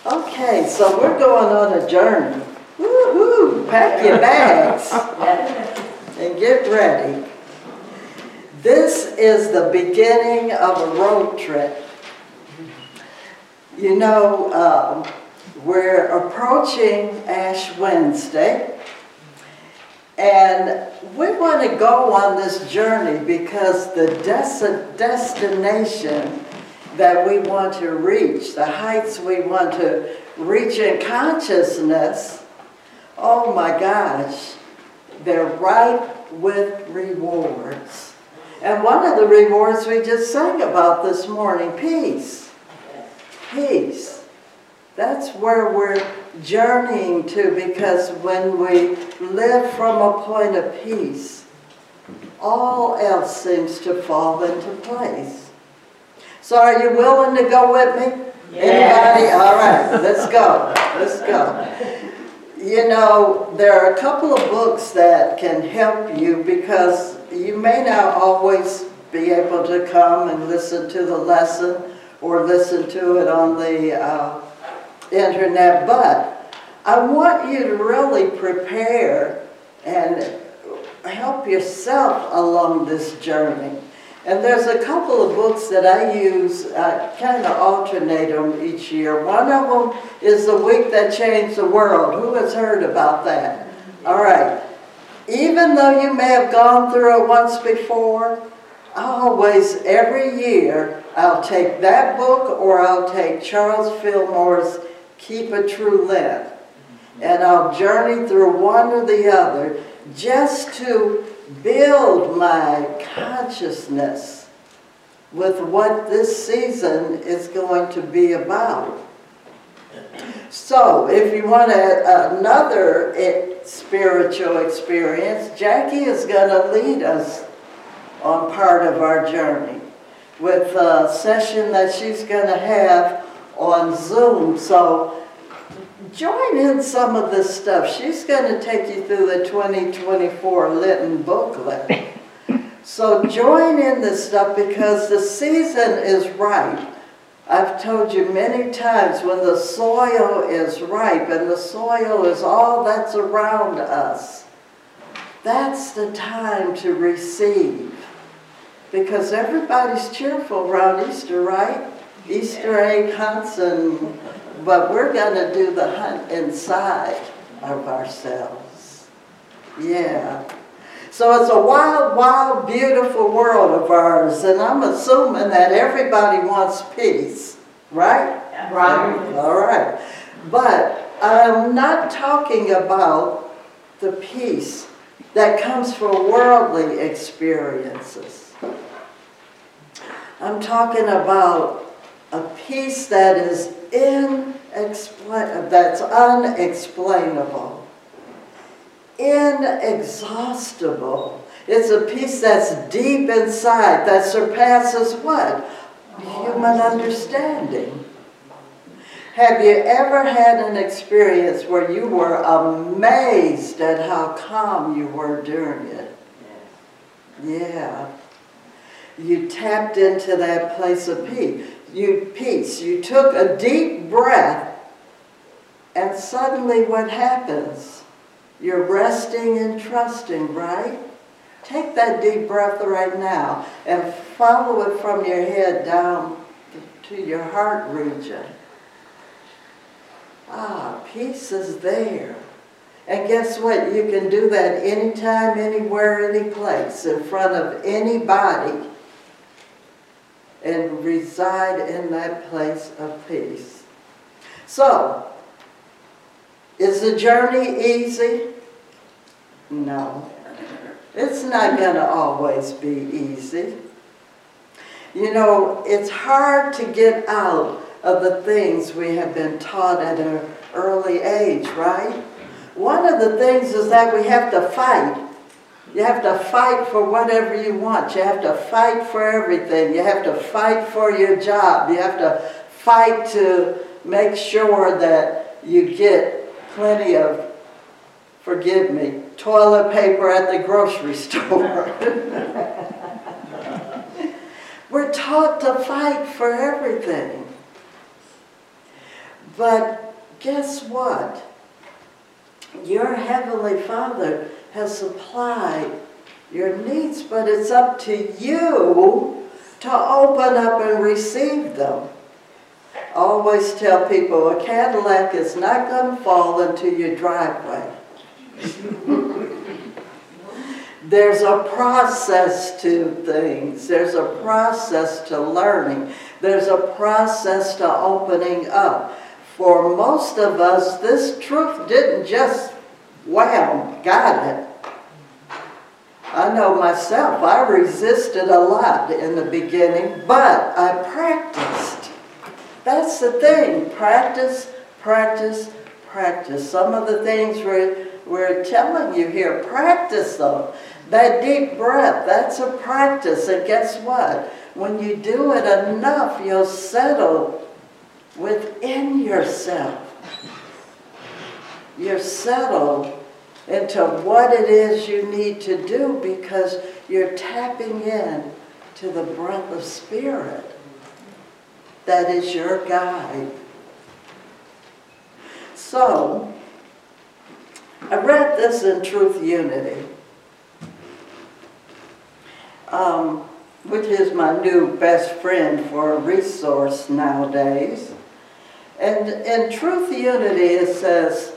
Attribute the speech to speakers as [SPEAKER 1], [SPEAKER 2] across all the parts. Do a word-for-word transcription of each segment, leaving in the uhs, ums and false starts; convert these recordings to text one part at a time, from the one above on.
[SPEAKER 1] Okay, so we're going on a journey. Woo-hoo! Pack your bags and get ready. This is the beginning of a road trip. You know, um, we're approaching Ash Wednesday, and we want to go on this journey because the des- destination that we want to reach, the heights we want to reach in consciousness, oh my gosh, they're ripe with rewards. And one of the rewards we just sang about this morning, peace. Peace. That's where we're journeying to, because when we live from a point of peace, all else seems to fall into place. So are you willing to go with me? Yes. Anybody? All right, let's go. Let's go. You know, there are a couple of books that can help you, because you may not always be able to come and listen to the lesson or listen to it on the uh, internet, but I want you to really prepare and help yourself along this journey. And there's a couple of books that I use, I kind of alternate them each year. One of them is The Week That Changed the World. Who has heard about that? All right. Even though you may have gone through it once before, I always, every year, I'll take that book or I'll take Charles Fillmore's Keep a True Lent. And I'll journey through one or the other just to build my consciousness with what this season is going to be about. So, if you want a, another spiritual experience, Jackie is going to lead us on part of our journey with a session that she's going to have on Zoom. So, join in some of this stuff. She's going to take you through the twenty twenty-four Lenten booklet. So join in this stuff, because the season is ripe. I've told you many times, when the soil is ripe, and the soil is all that's around us, that's the time to receive. Because everybody's cheerful around Easter, right? Easter egg hunts, and but we're going to do the hunt inside of ourselves. Yeah. So it's a wild, wild, beautiful world of ours, and I'm assuming that everybody wants peace, right?
[SPEAKER 2] Right.
[SPEAKER 1] All right. But I'm not talking about the peace that comes from worldly experiences. I'm talking about a peace that is inexplain that's unexplainable, inexhaustible. It's a peace that's deep inside, that surpasses what? Human understanding. Have you ever had an experience where you were amazed at how calm you were during it? Yeah. You tapped into that place of peace. You peace. You took a deep breath, and suddenly what happens? You're resting and trusting, right? Take that deep breath right now and follow it from your head down to your heart region. Ah, peace is there. And guess what? You can do that anytime, anywhere, any place, in front of anybody, and reside in that place of peace. So, is the journey easy? No. It's not going to always be easy. You know, it's hard to get out of the things we have been taught at an early age, right? One of the things is that we have to fight. You have to fight for whatever you want. You have to fight for everything. You have to fight for your job. You have to fight to make sure that you get plenty of, forgive me, toilet paper at the grocery store. We're taught to fight for everything. But guess what? Your Heavenly Father has supplied your needs, but it's up to you to open up and receive them. I always tell people a Cadillac is not going to fall into your driveway. There's a process to things. There's a process to learning. There's a process to opening up. For most of us, this truth didn't just, wow, got it. I know myself, I resisted a lot in the beginning, but I practiced. That's the thing, practice, practice, practice. Some of the things we're, we're telling you here, practice them. That deep breath, that's a practice. And guess what? When you do it enough, you'll settle within yourself. You're settled into what it is you need to do because you're tapping in to the breath of Spirit that is your guide. So, I read this in Truth Unity, um, which is my new best friend for a resource nowadays. And in Truth Unity it says,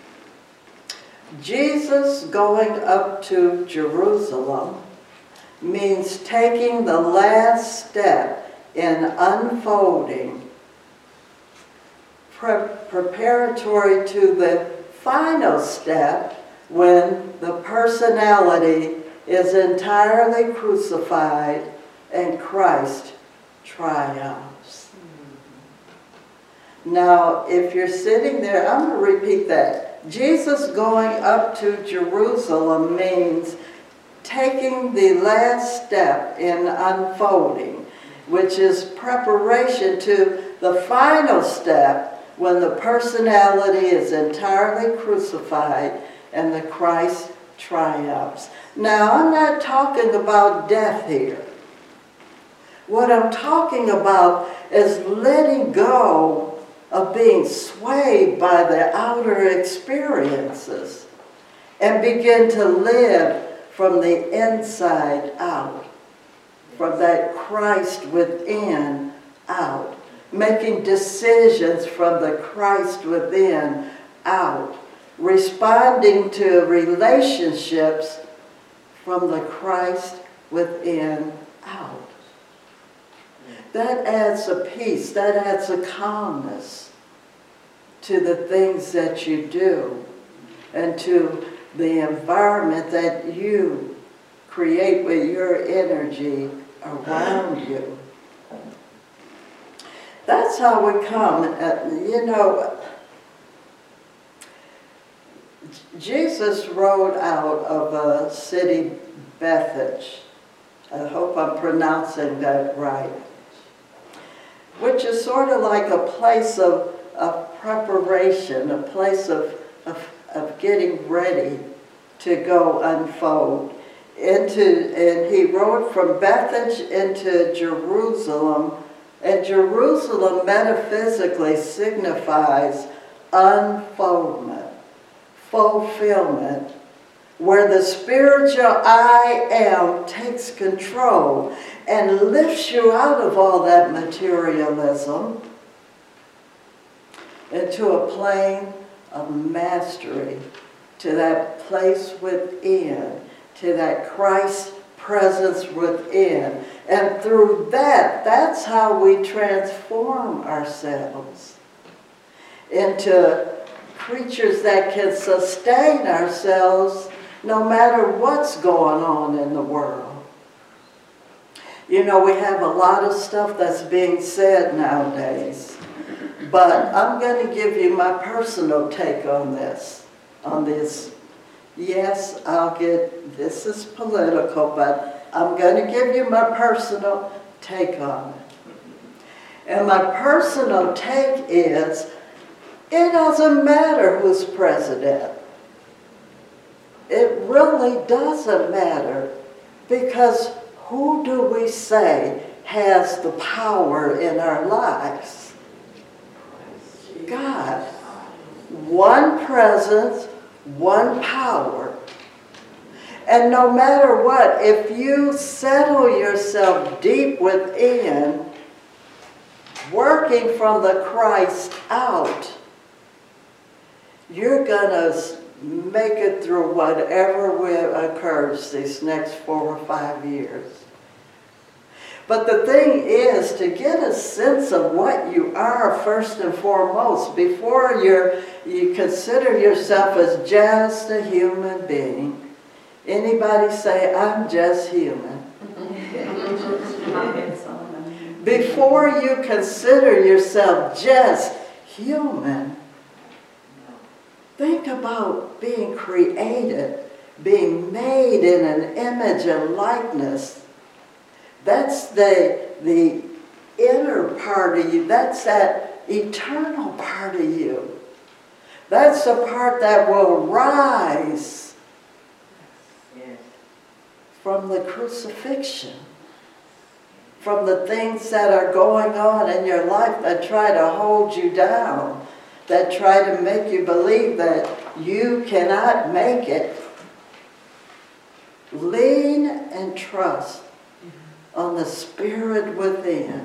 [SPEAKER 1] Jesus going up to Jerusalem means taking the last step in unfolding, pre preparatory to the final step when the personality is entirely crucified and Christ triumphs. Now, if you're sitting there, I'm going to repeat that. Jesus going up to Jerusalem means taking the last step in unfolding, which is preparation to the final step when the personality is entirely crucified and the Christ triumphs. Now, I'm not talking about death here. What I'm talking about is letting go of being swayed by the outer experiences and begin to live from the inside out, from that Christ within out, making decisions from the Christ within out, responding to relationships from the Christ within out. That adds a peace, that adds a calmness to the things that you do and to the environment that you create with your energy around you. That's how we come. Uh, you know, Jesus rode out of a city, Bethage. I hope I'm pronouncing that right. Which is sort of like a place of, of preparation, a place of, of, of getting ready to go unfold. Into, and he rode from Bethage into Jerusalem, and Jerusalem metaphysically signifies unfoldment, fulfillment, where the spiritual I am takes control and lifts you out of all that materialism into a plane of mastery, to that place within, to that Christ presence within. And through that, that's how we transform ourselves into creatures that can sustain ourselves no matter what's going on in the world. You know, we have a lot of stuff that's being said nowadays, but I'm going to give you my personal take on this, on this. Yes, I'll get, this is political, but I'm going to give you my personal take on it. And my personal take is, it doesn't matter who's president. It really doesn't matter, because who do we say has the power in our lives? God. One presence, one power. And no matter what, if you settle yourself deep within, working from the Christ out, you're going to make it through whatever occurs these next four or five years. But the thing is to get a sense of what you are first and foremost before you're, you consider yourself as just a human being. Anybody say, I'm just human? Before you consider yourself just human, think about being created, being made in an image and likeness. That's the, the inner part of you. That's that eternal part of you. That's the part that will rise from the crucifixion, from the things that are going on in your life that try to hold you down, that try to make you believe that you cannot make it. Lean and trust on the Spirit within.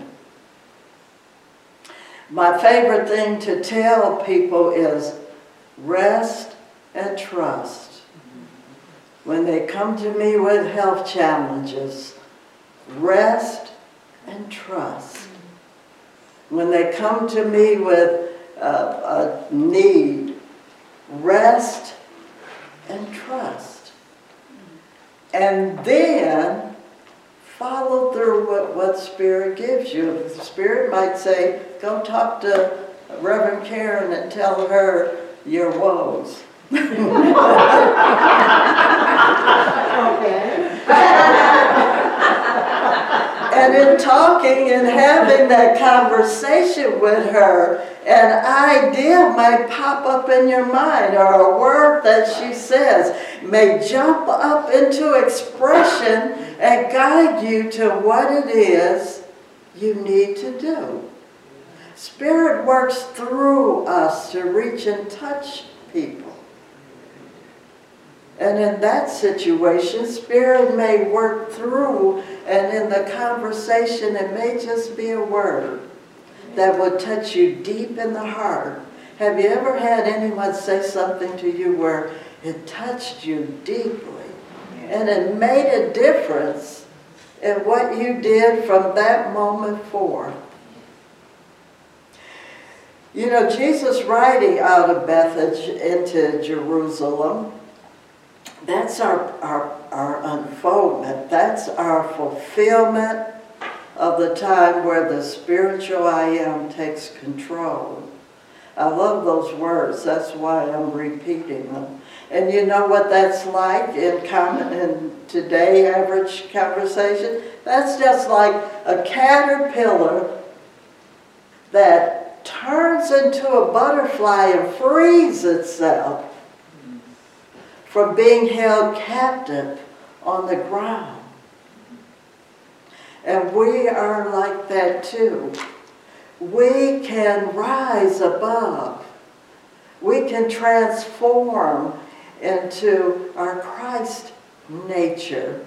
[SPEAKER 1] My favorite thing to tell people is rest and trust. When they come to me with health challenges, rest and trust. When they come to me with a, a need, rest and trust. And then follow through what, what Spirit gives you. The Spirit might say, go talk to Reverend Karen and tell her your woes. Okay. And in talking and having that conversation with her, an idea might pop up in your mind, or a word that she says may jump up into expression and guide you to what it is you need to do. Spirit works through us to reach and touch people. And in that situation, Spirit may work through, and in the conversation, it may just be a word that will touch you deep in the heart. Have you ever had anyone say something to you where it touched you deeply, and it made a difference in what you did from that moment forth? You know, Jesus riding out of Bethany into Jerusalem, that's our, our, our unfoldment. That's our fulfillment of the time where the spiritual I am takes control. I love those words. That's why I'm repeating them. And you know what that's like in common in today average conversation? That's just like a caterpillar that turns into a butterfly and frees itself from being held captive on the ground. And we are like that too. We can rise above. We can transform into our Christ nature.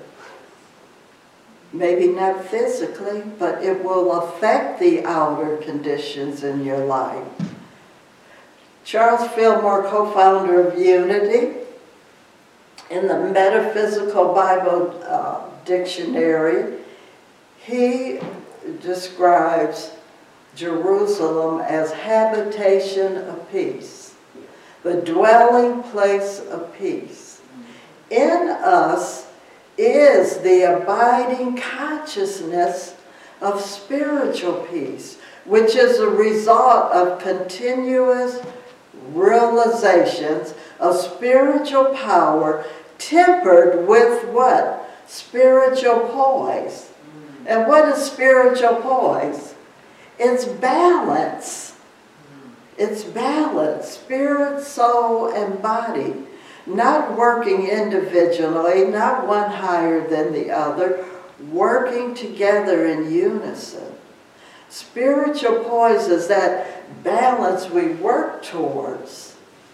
[SPEAKER 1] Maybe not physically, but it will affect the outer conditions in your life. Charles Fillmore, co-founder of Unity, in the Metaphysical Bible uh, Dictionary, he describes Jerusalem as habitation of peace, the dwelling place of peace. In us is the abiding consciousness of spiritual peace, which is a result of continuous realizations of spiritual power tempered with what? Spiritual poise. And what is spiritual poise? It's balance. It's balance. Spirit, soul, and body. Not working individually, not one higher than the other, working together in unison. Spiritual poise is that, balance we work towards.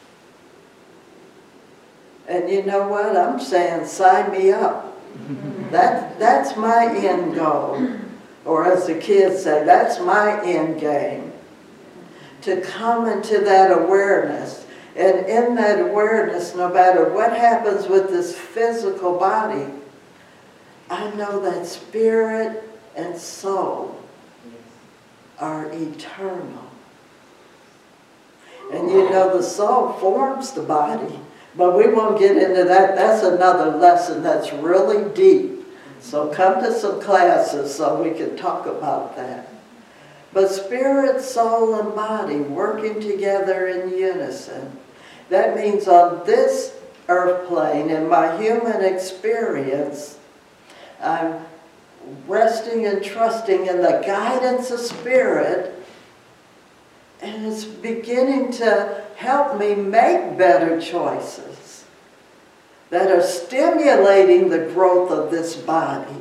[SPEAKER 1] And you know what? I'm saying, sign me up. That, that's my end goal. Or as the kids say, that's my end game. To come into that awareness. And in that awareness, no matter what happens with this physical body, I know that spirit and soul are eternal. And you know, the soul forms the body. But we won't get into that. That's another lesson that's really deep. So come to some classes so we can talk about that. But spirit, soul, and body working together in unison. That means on this earth plane, in my human experience, I'm resting and trusting in the guidance of spirit, and it's beginning to help me make better choices that are stimulating the growth of this body.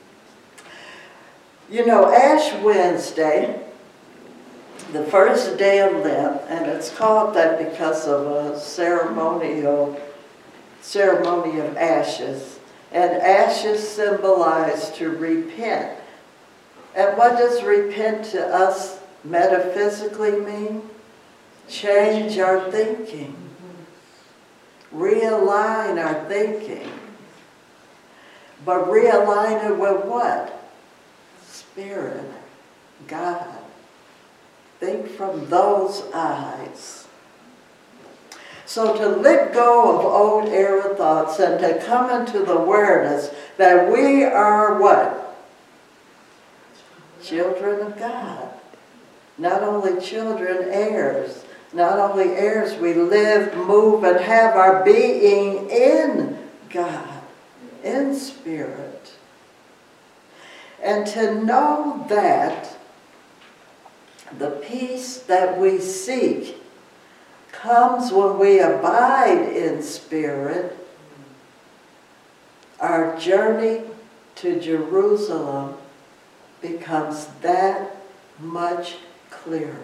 [SPEAKER 1] You know, Ash Wednesday, the first day of Lent, and it's called that because of a ceremonial ceremony of ashes. And ashes symbolize to repent. And what does repent to us metaphysically mean? Change our thinking. Realign our thinking. But realign it with what? Spirit, God. Think from those eyes. So to let go of old era thoughts and to come into the awareness that we are what? Children of God. Not only children, heirs. Not only heirs, we live, move, and have our being in God, in spirit. And to know that the peace that we seek comes when we abide in spirit, our journey to Jerusalem becomes that much clearer.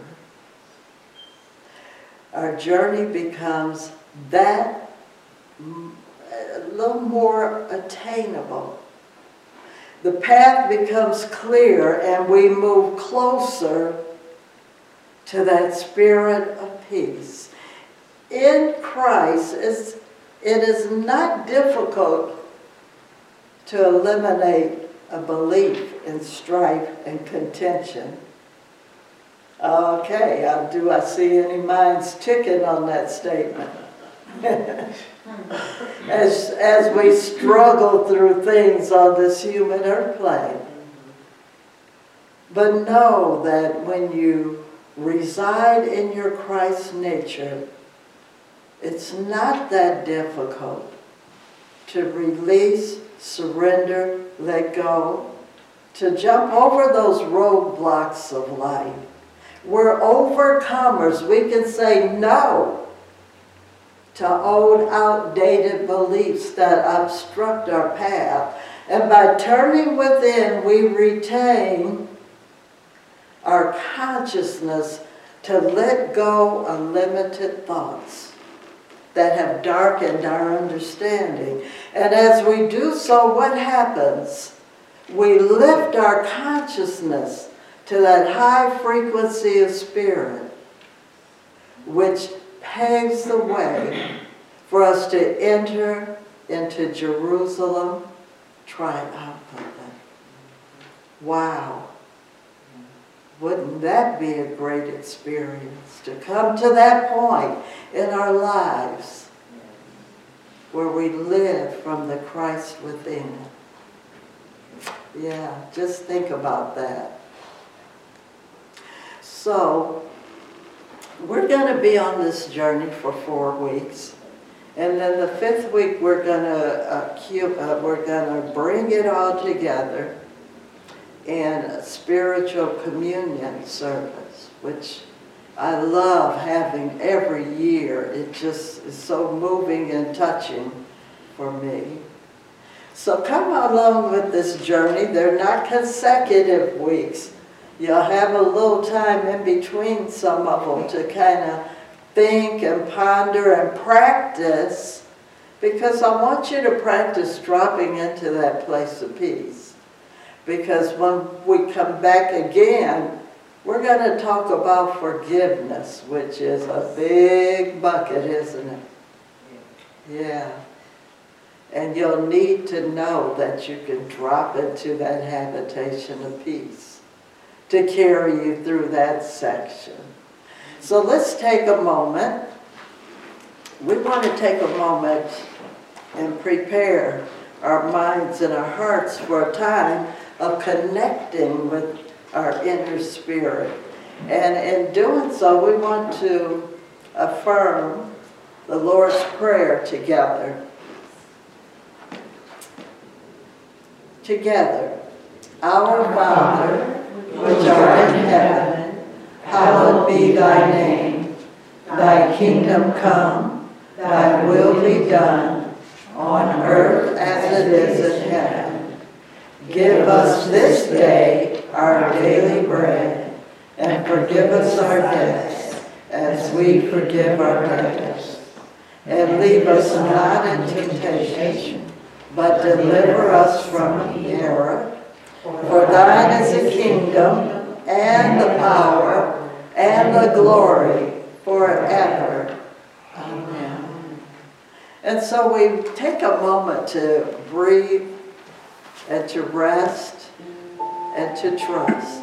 [SPEAKER 1] Our journey becomes that a little more attainable. The path becomes clear and we move closer to that spirit of peace. In Christ, it's, it is not difficult to eliminate a belief in strife and contention. Okay, uh, do I see any minds ticking on that statement? as, as we struggle through things on this human earth plane. But know that when you reside in your Christ nature, it's not that difficult to release, surrender, let go, to jump over those roadblocks of life. We're overcomers. We can say no to old, outdated beliefs that obstruct our path. And by turning within, we retain our consciousness to let go of limited thoughts that have darkened our understanding. And as we do so, what happens? We lift our consciousness to that high frequency of spirit, which paves the way for us to enter into Jerusalem triumphantly. Wow. Wouldn't that be a great experience to come to that point in our lives where we live from the Christ within? Yeah, just think about that. So, we're going to be on this journey for four weeks. And then the fifth week, we're going to uh, uh, we're going to bring it all together in a spiritual communion service, which I love having every year. It just is so moving and touching for me. So come along with this journey. They're not consecutive weeks. You'll have a little time in between some of them to kind of think and ponder and practice, because I want you to practice dropping into that place of peace. Because when we come back again, we're going to talk about forgiveness, which is a big bucket, isn't it? Yeah. And you'll need to know that you can drop into that habitation of peace to carry you through that section. So let's take a moment. We want to take a moment and prepare our minds and our hearts for a time of connecting with our inner spirit. And in doing so, we want to affirm the Lord's Prayer together. Together. Our Father, which art in heaven, hallowed be thy name. Thy kingdom come, thy will be done, on earth as it is in heaven. Give us this day our daily bread, and forgive us our debts, as we forgive our debtors. And leave us not in temptation, but deliver us from error. For thine is the kingdom, and the power, and the glory, forever. Amen. And so we take a moment to breathe, and to rest, and to trust.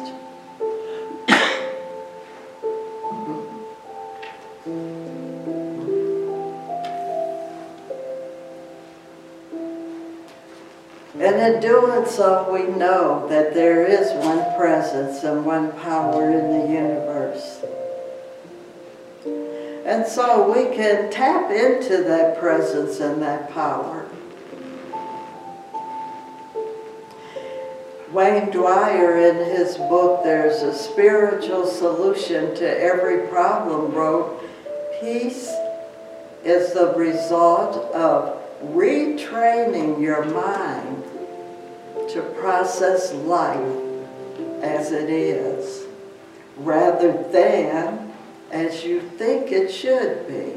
[SPEAKER 1] And in doing so, we know that there is one presence and one power in the universe. And so we can tap into that presence and that power. Wayne Dwyer, in his book, There's a Spiritual Solution to Every Problem, wrote, peace is the result of retraining your mind to process life as it is, rather than as you think it should be.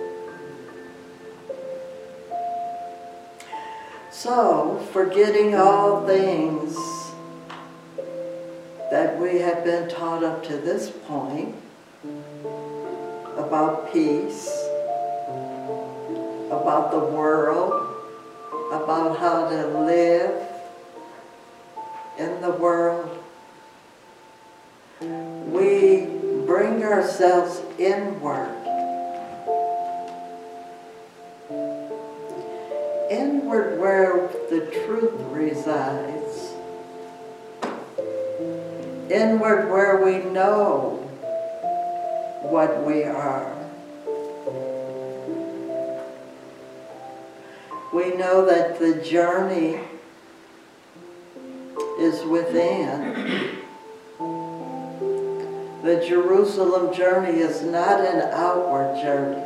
[SPEAKER 1] So, forgetting all things that we have been taught up to this point about peace, about the world, about how to live in the world, we bring ourselves inward. Inward, where the truth resides. Inward, where we know what we are. We know that the journey is within. The Jerusalem journey is not an outward journey.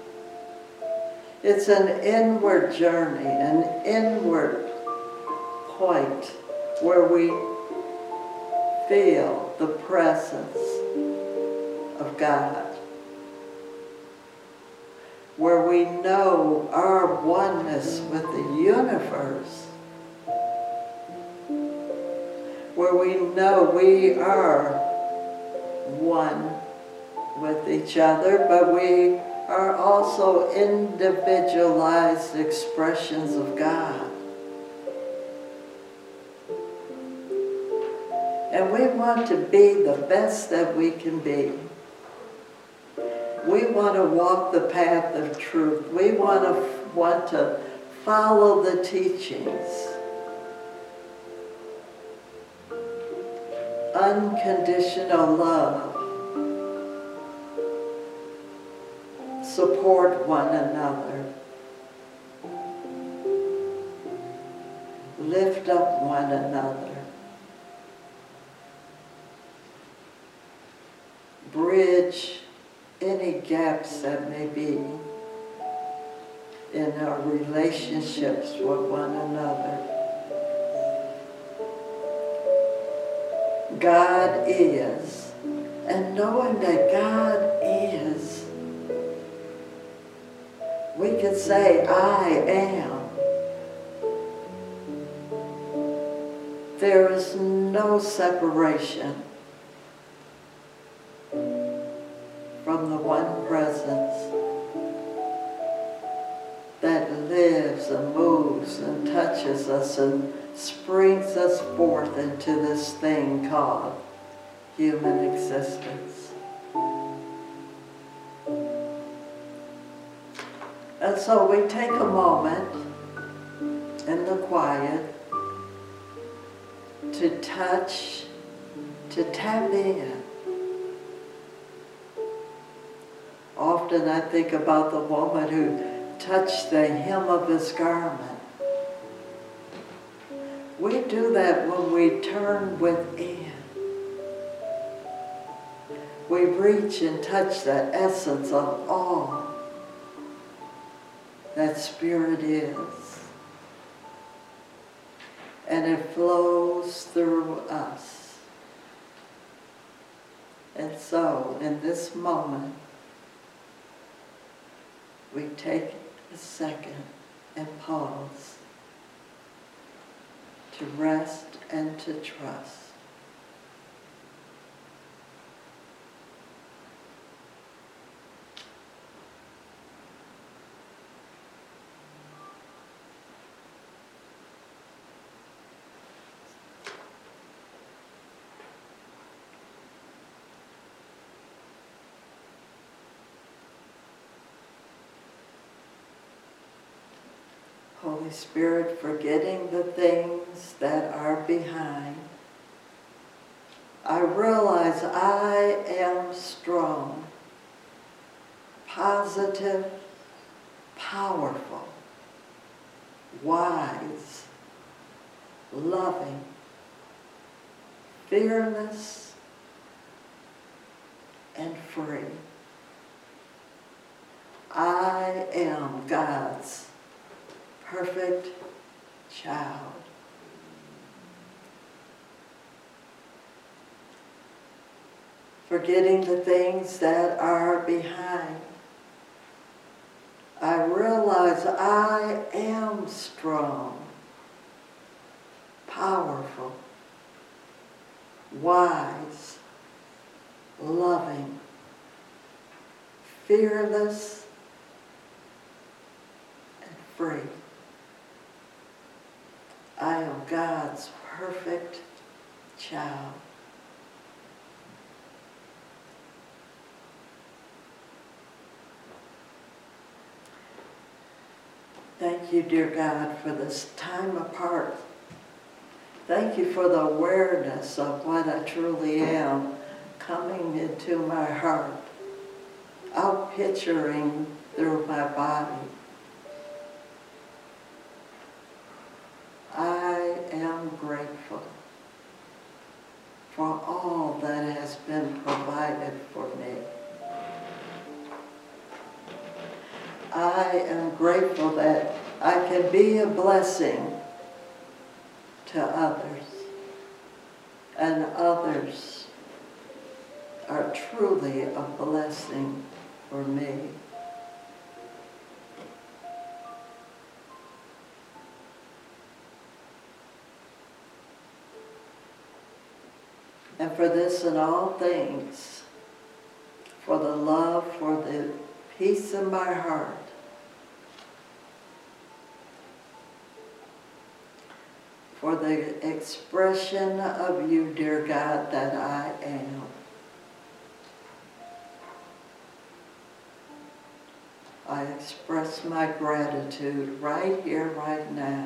[SPEAKER 1] It's an inward journey, an inward point where we feel the presence of God, where we know our oneness with the universe, where we know we are one with each other, but we are also individualized expressions of God. And we want to be the best that we can be. We want to walk the path of truth. We want to, want to follow the teachings. Unconditional love. Support one another. Lift up one another. Bridge any gaps that may be in our relationships with one another. God is, and knowing that God is, we can say, I am. There is no separation from the one presence that lives and moves and touches us and springs us forth into this thing called human existence. And so we take a moment in the quiet to touch, to tap in. Often I think about the woman who touched the hem of his garment. We do that when we turn within. We reach and touch the essence of all that Spirit is. And it flows through us. And so, in this moment, we take a second and pause to rest and to trust. Holy Spirit, forgetting the things that are behind, I realize I am strong, positive, powerful, wise, loving, fearless, and free. I am God's perfect child. Forgetting the things that are behind, I realize I am strong, powerful, wise, loving, fearless, and free. I am God's perfect child. Thank you, dear God, for this time apart. Thank you for the awareness of what I truly am coming into my heart, out picturing through my body. I am grateful for all that has been provided for me. I am grateful that I can be a blessing to others, and others are truly a blessing for me. And for this and all things, for the love, for the peace in my heart, for the expression of you, dear God, that I am. I express my gratitude right here, right now.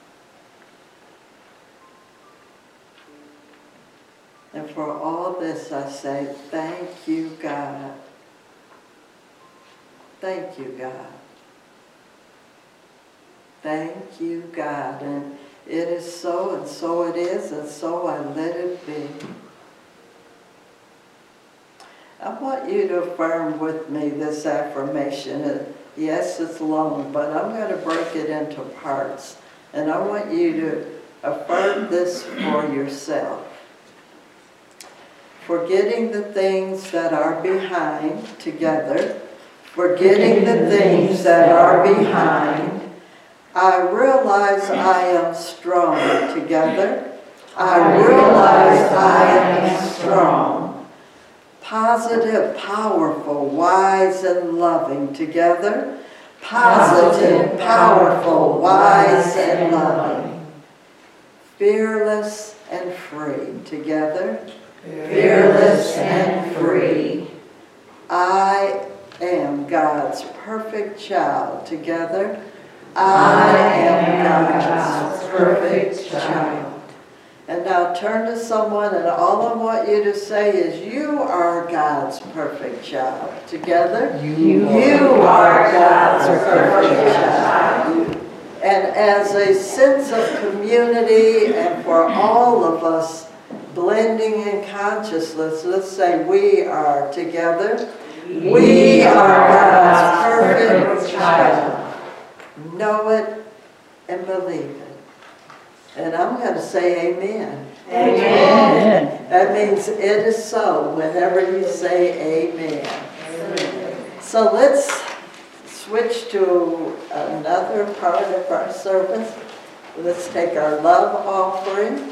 [SPEAKER 1] And for all this, I say, thank you, God. Thank you, God. Thank you, God. And it is so, and so it is, and so I let it be. I want you to affirm with me this affirmation. Yes, it's long, but I'm going to break it into parts. And I want you to affirm this for yourself. forgetting the things that are behind, together, forgetting the things that are behind, I realize I am strong, together, I realize I am strong, positive, powerful, wise, and loving, together, positive, powerful, wise, and loving, fearless and free, together, fearless and free. I am God's perfect child, together. I am God's perfect child. And now turn to someone, and all I want you to say is, you are God's perfect child. Together,
[SPEAKER 2] You,
[SPEAKER 1] you are God's perfect child. And as a sense of community, and for all of us blending in consciousness, let's say we are together. We are God's perfect child. Know it and believe it. And I'm going to say amen.
[SPEAKER 2] Amen.
[SPEAKER 1] That means it is so whenever you say amen. Amen. So let's switch to another part of our service. Let's take our love offering.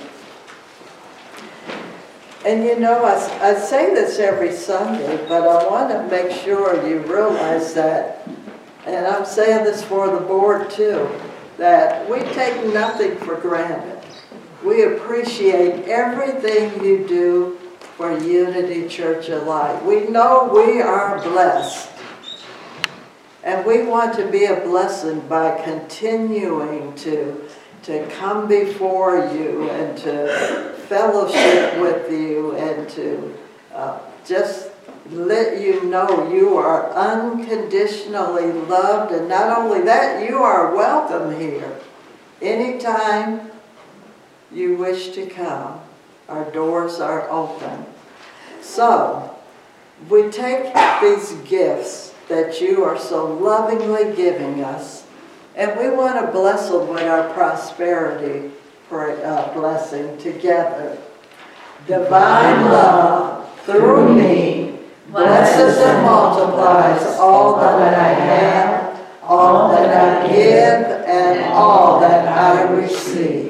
[SPEAKER 1] And you know, I, I say this every Sunday, but I want to make sure you realize that, and I'm saying this for the board too, that we take nothing for granted. We appreciate everything you do for Unity Church of Light. We know we are blessed. And we want to be a blessing by continuing to, to come before you and to fellowship with you and to uh, just let you know you are unconditionally loved. And not only that, you are welcome here. Anytime you wish to come, our doors are open. So, we take these gifts that you are so lovingly giving us, and we want to bless them with our prosperity for uh, blessing together. Divine love through me blesses and multiplies all that I have, all that I give, and all that I receive.